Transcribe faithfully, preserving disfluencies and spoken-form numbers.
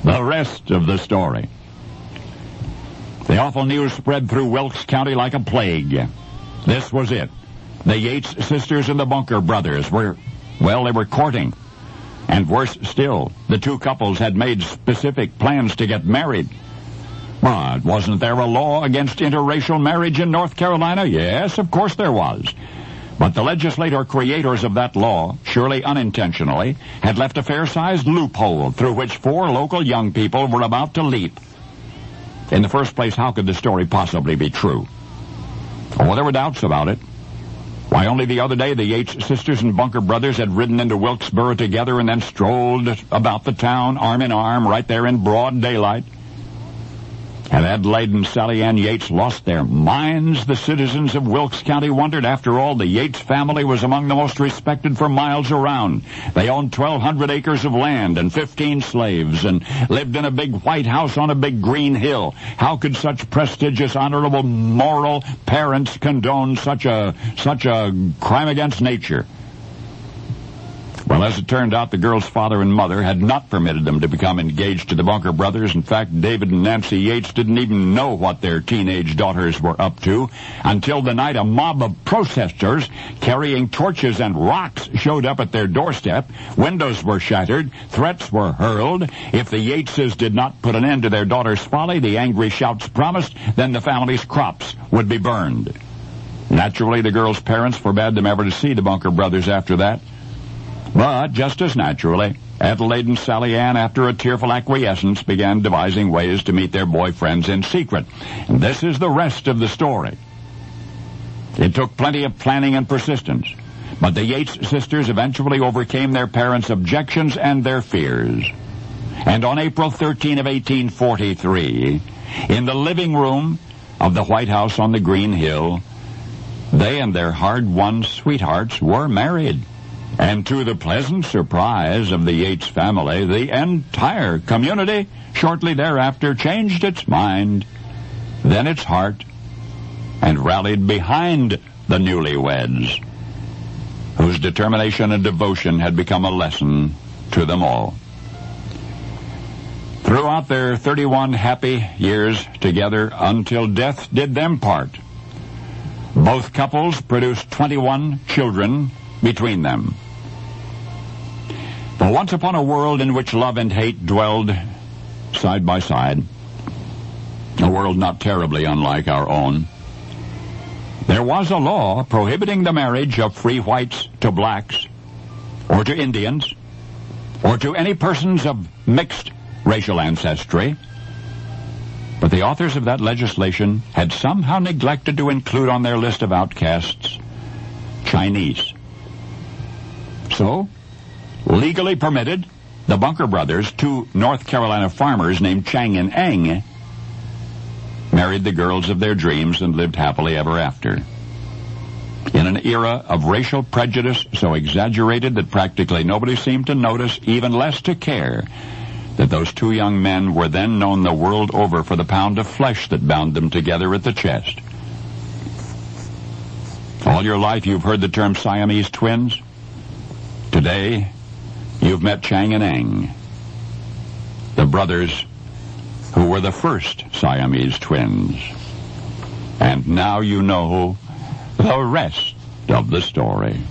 The rest of the story. The awful news spread through Wilkes County like a plague. This was it. The Yates sisters and the Bunker brothers were, well, they were courting. And worse still, the two couples had made specific plans to get married. But wasn't there a law against interracial marriage in North Carolina? Yes, of course there was. But the legislator creators of that law, surely unintentionally, had left a fair-sized loophole through which four local young people were about to leap. In the first place, how could the story possibly be true? Oh, there were doubts about it. Why, only the other day the Yates sisters and Bunker brothers had ridden into Wilkesboro together and then strolled about the town arm in arm right there in broad daylight. Had Adelaide and Sally Ann Yates lost their minds, the citizens of Wilkes County wondered. After all, the Yates family was among the most respected for miles around. They owned twelve hundred acres of land and fifteen slaves and lived in a big white house on a big green hill. How could such prestigious, honorable, moral parents condone such a, such a crime against nature? Well, as it turned out, the girl's father and mother had not permitted them to become engaged to the Bunker brothers. In fact, David and Nancy Yates didn't even know what their teenage daughters were up to until the night a mob of protesters carrying torches and rocks showed up at their doorstep. Windows were shattered. Threats were hurled. If the Yateses did not put an end to their daughter's folly, the angry shouts promised, then the family's crops would be burned. Naturally, the girl's parents forbade them ever to see the Bunker brothers after that. But, just as naturally, Adelaide and Sally Ann, after a tearful acquiescence, began devising ways to meet their boyfriends in secret. And this is the rest of the story. It took plenty of planning and persistence, but the Yates sisters eventually overcame their parents' objections and their fears. And on April thirteenth of eighteen forty-three, in the living room of the White House on the Green Hill, they and their hard-won sweethearts were married. And to the pleasant surprise of the Yates family, the entire community shortly thereafter changed its mind, then its heart, and rallied behind the newlyweds, whose determination and devotion had become a lesson to them all. Throughout their thirty-one happy years together until death did them part, both couples produced twenty-one children between them. But once upon a world in which love and hate dwelled side by side, a world not terribly unlike our own, there was a law prohibiting the marriage of free whites to blacks, or to Indians, or to any persons of mixed racial ancestry. But the authors of that legislation had somehow neglected to include on their list of outcasts Chinese. So, legally permitted, the Bunker brothers, two North Carolina farmers named Chang and Eng, married the girls of their dreams and lived happily ever after. In an era of racial prejudice so exaggerated that practically nobody seemed to notice, even less to care, that those two young men were then known the world over for the pound of flesh that bound them together at the chest. All your life you've heard the term Siamese twins. Today, you've met Chang and Eng, the brothers who were the first Siamese twins. And now you know the rest of the story.